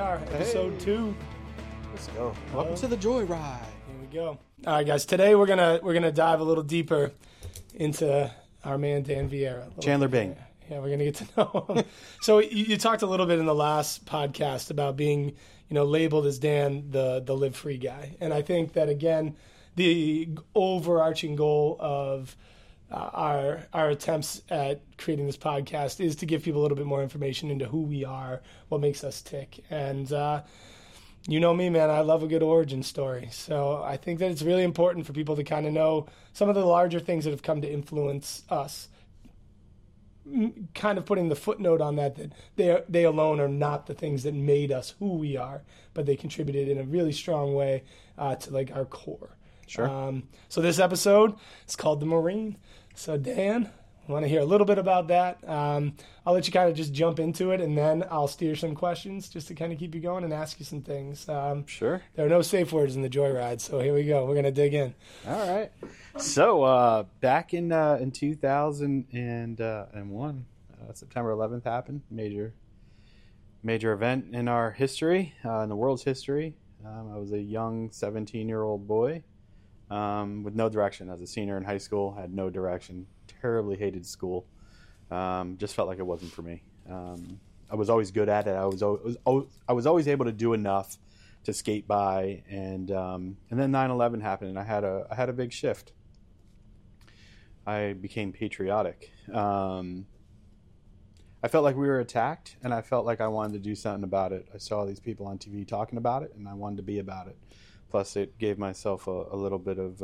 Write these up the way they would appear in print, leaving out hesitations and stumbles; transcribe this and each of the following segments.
are, episode 2. Let's go. Welcome to the Joyride. Here we go. All right, guys. Today we're gonna dive a little deeper into our man Dan Vieira. Chandler Bing. Yeah, we're gonna get to know him. So you talked a little bit in the last podcast about being, labeled as Dan the live free guy, and I think that again, the overarching goal of our attempts at creating this podcast is to give people a little bit more information into who we are, what makes us tick, and you know me, man, I love a good origin story. So I think that it's really important for people to kind of know some of the larger things that have come to influence us, kind of putting the footnote on that they alone are not the things that made us who we are, but they contributed in a really strong way to like our core. Sure. So this episode is called The Marine. So Dan, I want to hear a little bit about that. I'll let you kind of just jump into it, and then I'll steer some questions just to kind of keep you going and ask you some things. Sure. There are no safe words in the Joyride, so here we go. We're going to dig in. All right. So back in 2001, September 11th happened. Major event in our history, in the world's history. I was a young 17-year-old boy with no direction. As a senior in high school, had no direction. Terribly hated school. Just felt like it wasn't for me. I was always good at it. I was always able to do enough to skate by, and then 9/11 happened, and I had a big shift. I became patriotic. I felt like we were attacked, and I felt like I wanted to do something about it. I saw these people on TV talking about it, and I wanted to be about it. Plus, it gave myself a little bit of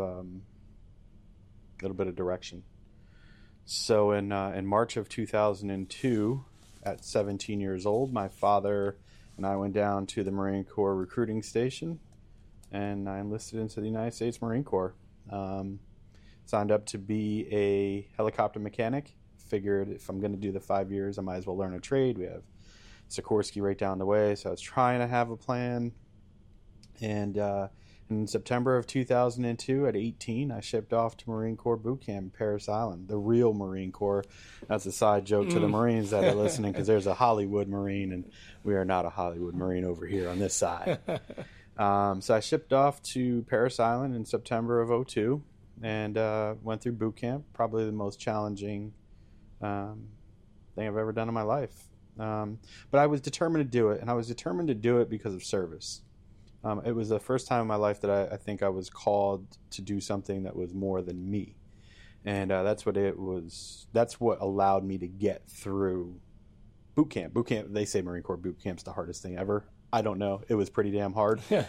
direction. So in March of 2002, at 17 years old, my father and I went down to the Marine Corps recruiting station, and I enlisted into the United States Marine Corps. Signed up to be a helicopter mechanic. Figured if I'm going to do the 5 years, I might as well learn a trade. We have Sikorsky right down the way, so I was trying to have a plan. And in September of 2002, at 18, I shipped off to Marine Corps boot camp in Parris Island, the real Marine Corps. That's a side joke to the Marines that are listening, because there's a Hollywood Marine, and we are not a Hollywood Marine over here on this side. So I shipped off to Parris Island in September of 2002 and went through boot camp, probably the most challenging thing I've ever done in my life. But I was determined to do it, and I was determined to do it because of service. It was the first time in my life that I think I was called to do something that was more than me. And that's what it was. That's what allowed me to get through boot camp. Boot camp, they say Marine Corps boot camp's the hardest thing ever. I don't know. It was pretty damn hard. Yeah.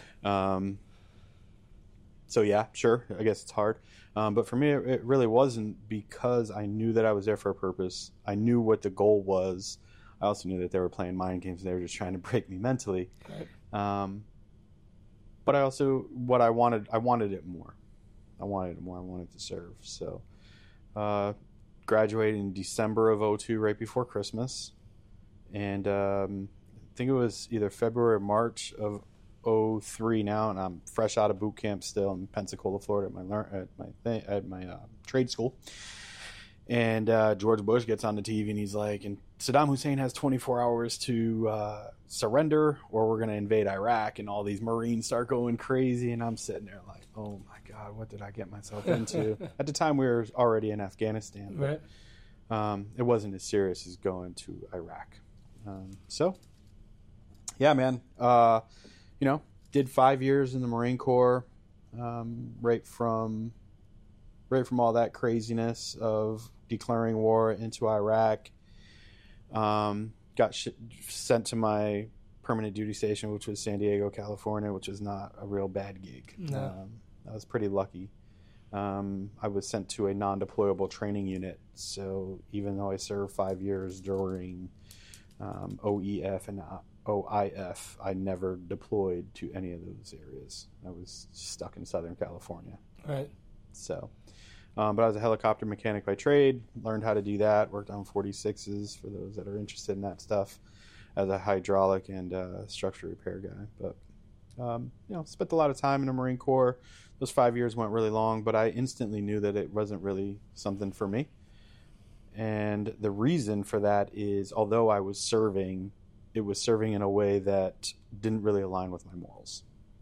So yeah, sure. I guess it's hard. But for me, it really wasn't, because I knew that I was there for a purpose. I knew what the goal was. I also knew that they were playing mind games, and they were just trying to break me mentally. Right. But I also, what I wanted it more. I wanted it more. I wanted to serve. So, graduated in December of 2002, right before Christmas. And I think it was either February or March of 2003 now, and I'm fresh out of boot camp still in Pensacola, Florida, at my trade school. And George Bush gets on the TV, and he's like, and Saddam Hussein has 24 hours to surrender, or we're going to invade Iraq. And all these Marines start going crazy, and I'm sitting there like, oh my God, what did I get myself into? At the time, we were already in Afghanistan, but Right. It wasn't as serious as going to Iraq. So, yeah, man, did 5 years in the Marine Corps, right from all that craziness of declaring war into Iraq. Got sent to my permanent duty station, which was San Diego, California, which was not a real bad gig. No. I was pretty lucky. I was sent to a non-deployable training unit, so even though I served 5 years during OEF and OIF, I never deployed to any of those areas. I was stuck in Southern California. Right. So, but I was a helicopter mechanic by trade, learned how to do that, worked on 46s for those that are interested in that stuff, as a hydraulic and structure repair guy. But, spent a lot of time in the Marine Corps. Those 5 years went really long, but I instantly knew that it wasn't really something for me. And the reason for that is, although I was serving it was serving in a way that didn't really align with my morals.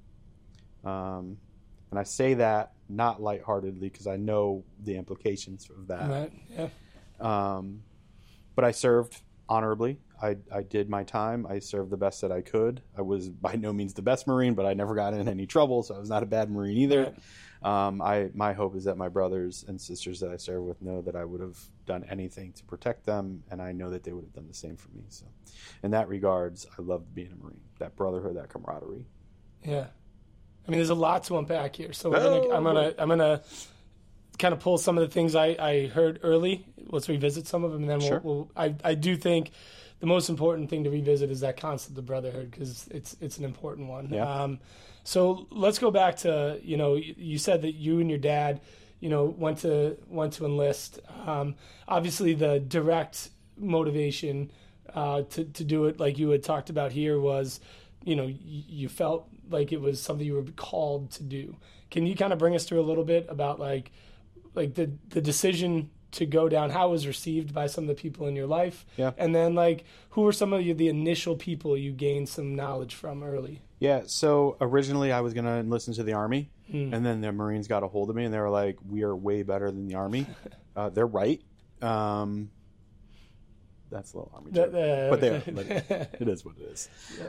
And I say that not lightheartedly because I know the implications of that. Right. Yeah. But I served honorably. I did my time. I served the best that I could. I was by no means the best Marine, but I never got in any trouble, so I was not a bad Marine either. Right. My hope is that my brothers and sisters that I serve with know that I would have done anything to protect them, and I know that they would have done the same for me. So, in that regards, I loved being a Marine. That brotherhood, that camaraderie. Yeah. I mean, there's a lot to unpack here, so I'm gonna kind of pull some of the things I heard early. Let's revisit some of them, and then Sure. I do think the most important thing to revisit is that concept of brotherhood because it's an important one. Yeah. So let's go back to you said that you and your dad went to enlist. Obviously, the direct motivation to do it, like you had talked about here, was you felt like it was something you were called to do. Can you kind of bring us through a little bit about like the decision to go down, how it was received by some of the people in your life? Yeah. And then like who were some of the initial people you gained some knowledge from early? Yeah, so originally I was going to enlist into the Army, and then the Marines got a hold of me, and they were like, we are way better than the Army. They're right. That's a little Army joke. But they are. But it is what it is.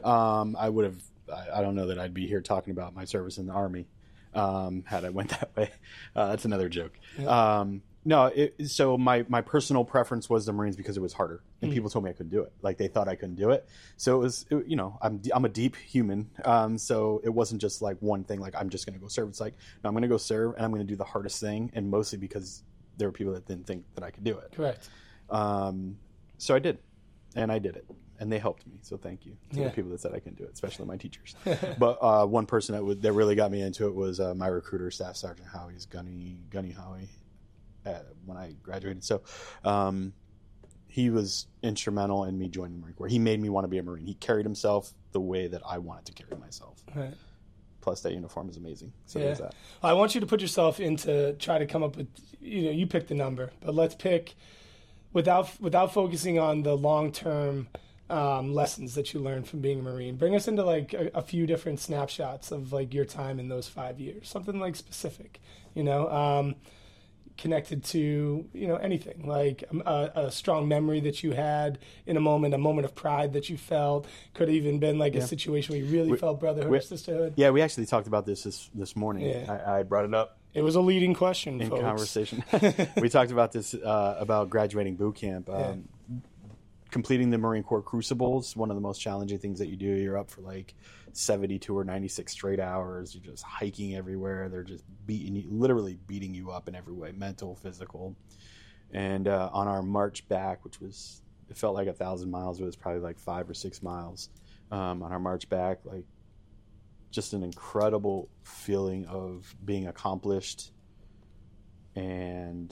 I don't know that I'd be here talking about my service in the Army had I went that way. That's another joke. Yeah. So my personal preference was the Marines because it was harder, and people told me I couldn't do it. Like they thought I couldn't do it. So it was, I'm a deep human. So it wasn't just like one thing, like I'm just going to go serve. It's like, no, I'm going to go serve and I'm going to do the hardest thing. And mostly because there were people that didn't think that I could do it. Correct. So I did, and I did it. And they helped me, so thank you to the people that said I couldn't do it, especially my teachers. But one person that really got me into it was my recruiter, Staff Sergeant Howie's Gunny Howie, when I graduated. So he was instrumental in me joining the Marine Corps. He made me want to be a Marine. He carried himself the way that I wanted to carry myself. Right. Plus, that uniform is amazing. So there's that. Well, I want you to put yourself into try to come up with, you pick the number, but let's pick without focusing on the long-term lessons that you learned from being a Marine. Bring us into like a few different snapshots of like your time in those 5 years, something like specific, connected to, anything like a strong memory that you had in a moment of pride that you felt. Could have even been like a situation where you really felt brotherhood or sisterhood. Yeah, we actually talked about this morning. Yeah. I brought it up. It was a leading question, in folks. Conversation. We talked about this, about graduating boot camp. Completing the Marine Corps crucibles, one of the most challenging things that you do. You're up for like 72 or 96 straight hours. You're just hiking everywhere. They're just literally beating you up in every way, mental, physical. And on our march back, it felt like 1,000 miles. It was probably like 5 or 6 miles. On our march back, like just an incredible feeling of being accomplished. And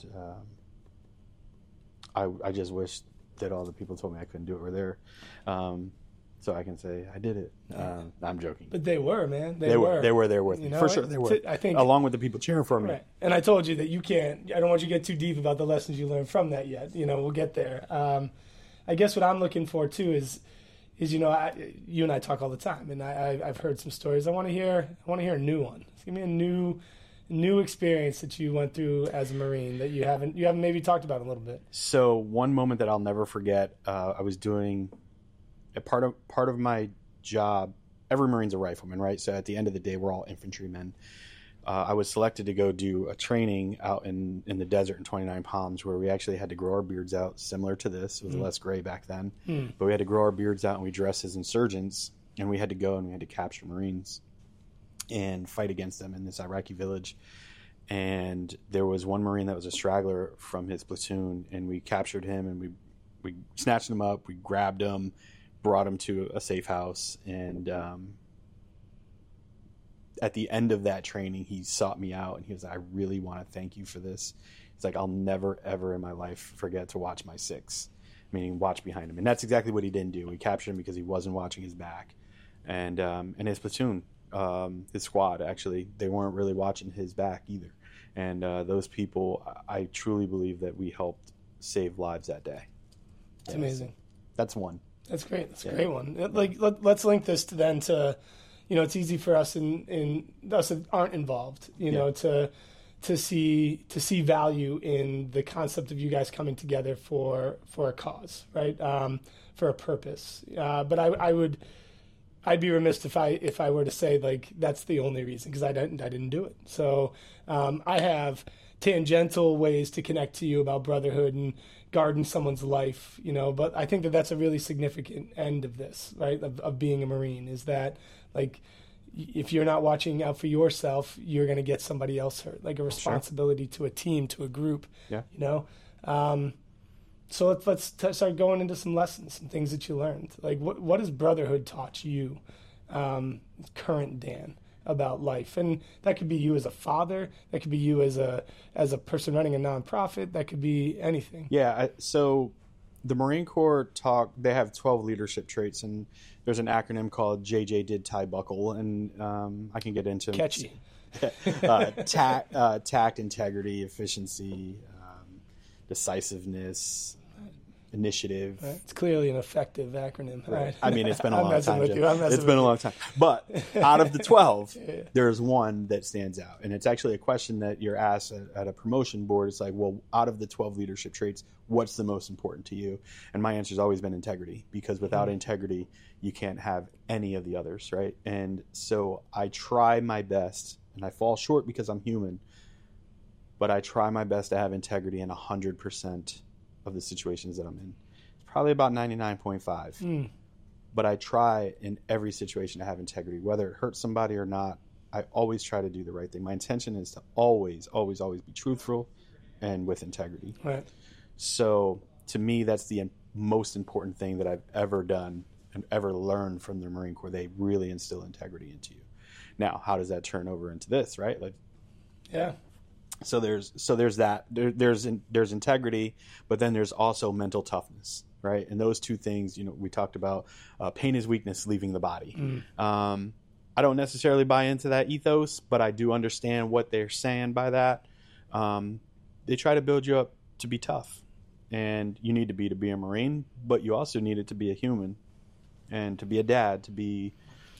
I just wish that all the people told me I couldn't do it were there. So I can say I did it. I'm joking. But they were, man. They were there with me. For sure, they were. I think, along with the people cheering for me. Right. And I told you that I don't want you to get too deep about the lessons you learned from that yet. We'll get there. I guess what I'm looking for, too, is you and I talk all the time, and I've heard some stories. I want to hear a new one. Give me a new experience that you went through as a Marine that you haven't maybe talked about a little bit. So one moment that I'll never forget, I was doing a part of my job. Every Marine's a rifleman, right? So at the end of the day, we're all infantrymen. I was selected to go do a training out in the desert in 29 Palms, where we actually had to grow our beards out, similar to this. It was less gray back then, but we had to grow our beards out, and we dressed as insurgents, and we had to go and we had to capture Marines and fight against them in this Iraqi village. And there was one Marine that was a straggler from his platoon, and we captured him, and we snatched him up, we grabbed him, brought him to a safe house, and at the end of that training, he sought me out, and he was like, I really want to thank you for this. He's like, I'll never, ever in my life forget to watch my six, meaning watch behind him. And that's exactly what he didn't do. We captured him because he wasn't watching his back. And his platoon, his squad, actually, they weren't really watching his back either. And those people, I truly believe that we helped save lives that day. It's amazing. That's one. That's great. That's a great one. Like, let's link this to, it's easy for us in us that aren't involved, to see value in the concept of you guys coming together for a cause, right? For a purpose. But I'd be remiss if I were to say like that's the only reason, because I didn't do it. So I have tangential ways to connect to you about brotherhood and garden someone's life, but I think that that's a really significant end of this, right? Of being a Marine, is that like if you're not watching out for yourself, you're going to get somebody else hurt, like a responsibility to a team, to a group, So let's start going into some lessons, some things that you learned. Like what has brotherhood taught you, current Dan, about life? And that could be you as a father, that could be you as a person running a nonprofit, that could be anything. Yeah, so the Marine Corps they have 12 leadership traits, and there's an acronym called JJ Did Tie Buckle, and I can get into catchy. Tact, integrity, efficiency, decisiveness, initiative. Right. It's clearly an effective acronym. Right. I mean, it's been a long time. It's been a long time. But out of the 12, there's one that stands out. And it's actually a question that you're asked at a promotion board. It's like, well, out of the 12 leadership traits, what's the most important to you? And my answer has always been integrity, because without integrity, you can't have any of the others, right? And so I try my best, and I fall short because I'm human, but I try my best to have integrity in 100% of the situations that I'm in. It's probably about 99.5. But I try in every situation to have integrity, whether it hurts somebody or not. I always try to do the right thing. My intention is to always, always, always be truthful and with integrity. Right. So to me, that's the most important thing that I've ever done and ever learned from the Marine Corps. They really instill integrity into you. Now, how does that turn over into this, right? Like, yeah. So there's that. There's integrity, but then there's also mental toughness, right? And those two things, we talked about pain is weakness leaving the body. I don't necessarily buy into that ethos, but I do understand what they're saying by that. They try to build you up to be tough, and you need to be a Marine, but you also need it to be a human, and to be a dad, to be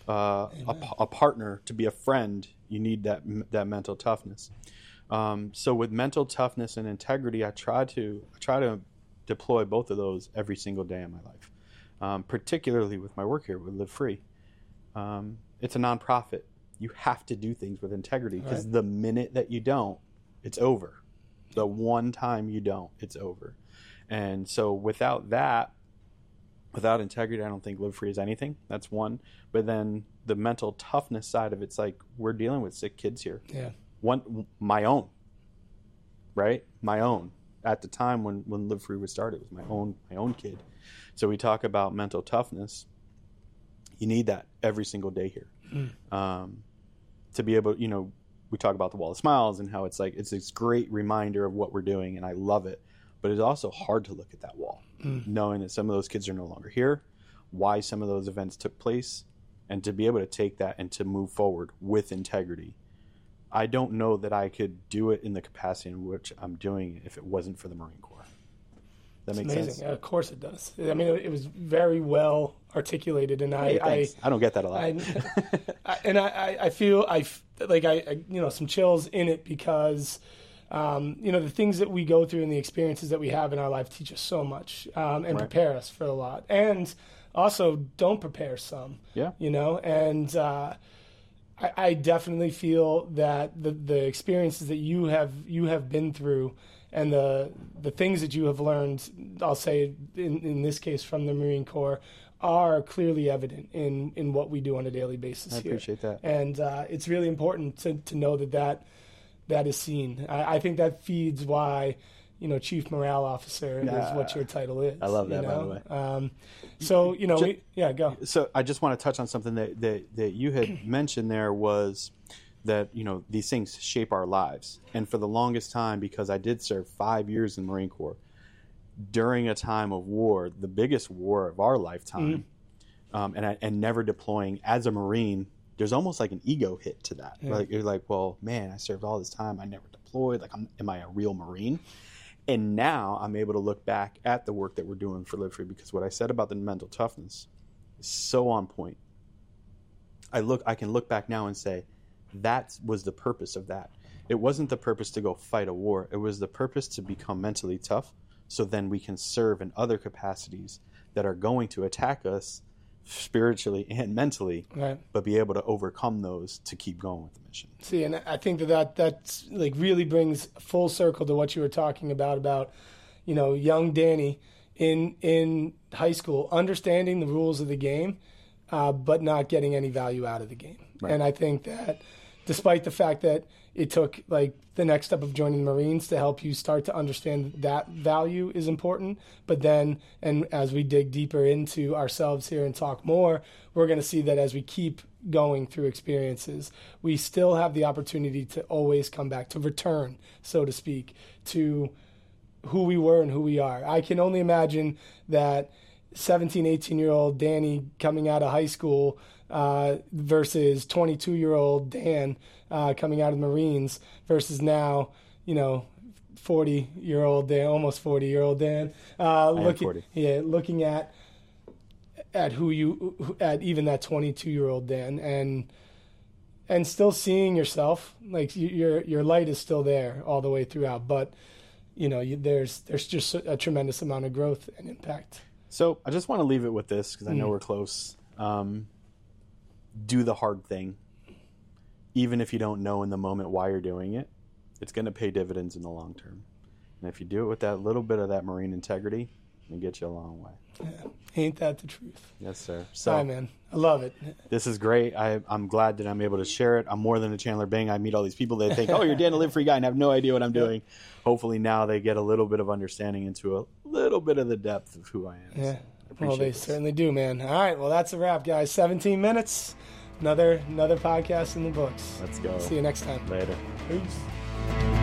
a partner, to be a friend. You need that mental toughness. So with mental toughness and integrity, I try to deploy both of those every single day in my life, particularly with my work here with Live Free. It's a nonprofit. You have to do things with integrity, because the minute that you don't, it's over. The one time you don't, it's over. And so without integrity, I don't think Live Free is anything. That's one. But then the mental toughness side of it's like, we're dealing with sick kids here. Yeah. My own, right? My own. At the time when Live Free was started, it was my own kid. So we talk about mental toughness. You need that every single day here. To be able, we talk about the Wall of Smiles and how it's like, it's this great reminder of what we're doing, and I love it. But it's also hard to look at that wall, knowing that some of those kids are no longer here, why some of those events took place, and to be able to take that and to move forward with integrity. I don't know that I could do it in the capacity in which I'm doing it if it wasn't for the Marine Corps. That makes sense? Yeah, of course it does. I mean, it was very well articulated, and I don't get that a lot. I feel some chills in it, because the things that we go through and the experiences that we have in our life teach us so much, and prepare us for a lot, and also don't prepare some. Yeah. And I definitely feel that the experiences that you have been through, and the things that you have learned, I'll say in this case from the Marine Corps, are clearly evident in what we do on a daily basis here. I appreciate that. And it's really important to know that is seen. I think that feeds why, Chief Morale Officer is what your title is. I love that, by the way. Go. So I just want to touch on something that you had mentioned there, was that, these things shape our lives. And for the longest time, because I did serve 5 years in the Marine Corps, during a time of war, the biggest war of our lifetime, and never deploying as a Marine, there's almost like an ego hit to that. Yeah. Like, you're like, well, man, I served all this time. I never deployed. Like, am I a real Marine? And now I'm able to look back at the work that we're doing for Live Free, because what I said about the mental toughness is so on point. I can look back now and say that was the purpose of that. It wasn't the purpose to go fight a war. It was the purpose to become mentally tough, so then we can serve in other capacities that are going to attack us spiritually and mentally, right, but be able to overcome those to keep going with the mission. See, and I think that's like really brings full circle to what you were talking about, you know, young Danny in high school, understanding the rules of the game, but not getting any value out of the game. Right. And I think that despite the fact that it took like the next step of joining the Marines to help you start to understand that value is important, but then, and as we dig deeper into ourselves here and talk more, we're going to see that as we keep going through experiences, we still have the opportunity to always come back, to return, so to speak, to who we were and who we are. I can only imagine that 17, 18-year-old Danny coming out of high school versus 22-year-old Dan coming out of the Marines versus now, you know, 40-year-old Dan, almost 40-year-old Dan, looking at who you, at even that 22-year-old Dan, and still seeing yourself, like your light is still there all the way throughout, but you know, there's just a tremendous amount of growth and impact. So I just want to leave it with this, because I know we're close. Do the hard thing. Even if you don't know in the moment why you're doing it, it's going to pay dividends in the long term. And if you do it with that little bit of that Marine integrity, it'll get you a long way. Yeah. Ain't that the truth? Yes, sir. So, hi, man. I love it. This is great. I'm glad that I'm able to share it. I'm more than a Chandler Bing. I meet all these people that think, oh, you're Dan, a Live Free guy, and have no idea what I'm doing. Hopefully now they get a little bit of understanding into a little bit of the depth of who I am. Yeah. So Well, they this. certainly do, man. All right. Well, that's a wrap, guys. 17 minutes. Another podcast in the books. Let's go. See you next time. Later. Peace.